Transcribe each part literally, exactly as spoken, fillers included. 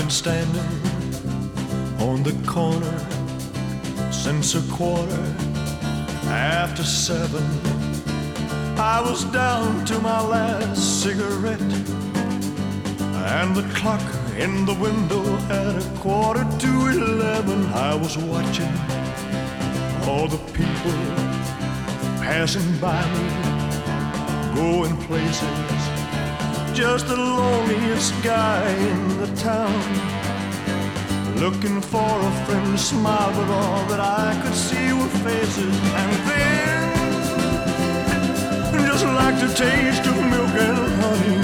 been standing on the corner since a quarter after seven. I was down to my last cigarette, and the clock in the window had a quarter to eleven. I was watching all the people passing by me, going places, just the loneliest guy in the town, looking for a friend to smile, but all that I could see were faces. And then, just like the taste of milk and honey,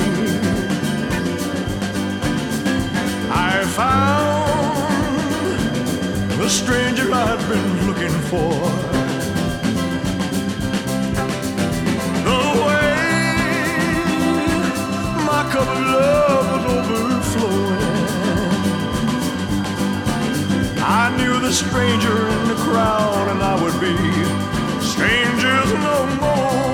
I found the stranger I'd been looking for. The way my cup of love was overflowing, I knew the stranger in the crowd, and I would be strangers no more.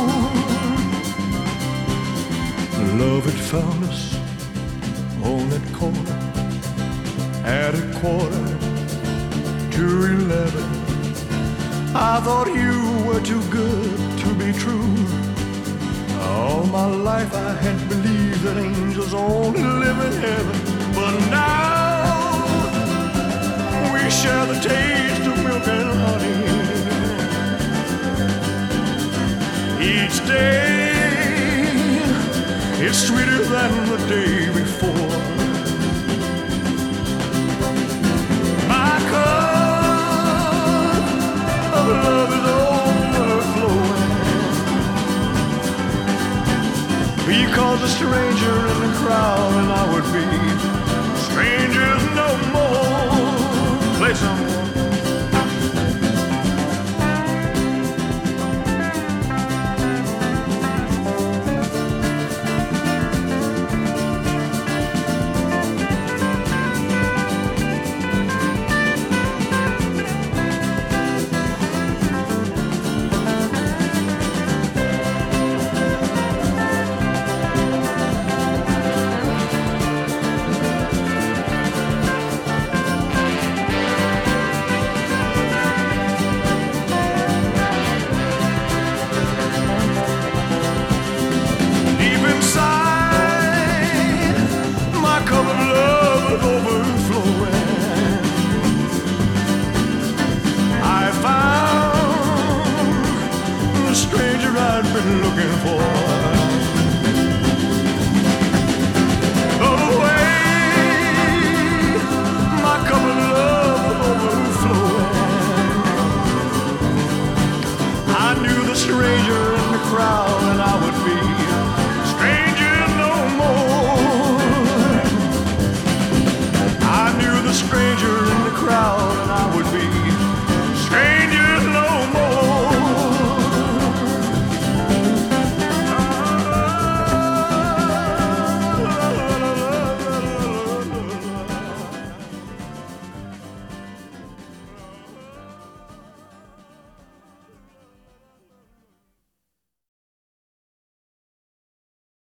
Love had found us on that corner at a quarter to eleven. I thought you were too good to be true. All my life I had believed that angels only live in heaven, but now we share the taste of milk and honey. Each day it's sweeter than the day before. My cup of love is overflowing, because a stranger in the crowd and I would be strangers no more. Play some more. Been looking for. The way my cup of love was overflowing, I knew the stranger in the crowd, and I would be strangers no more. I knew the stranger in the crowd,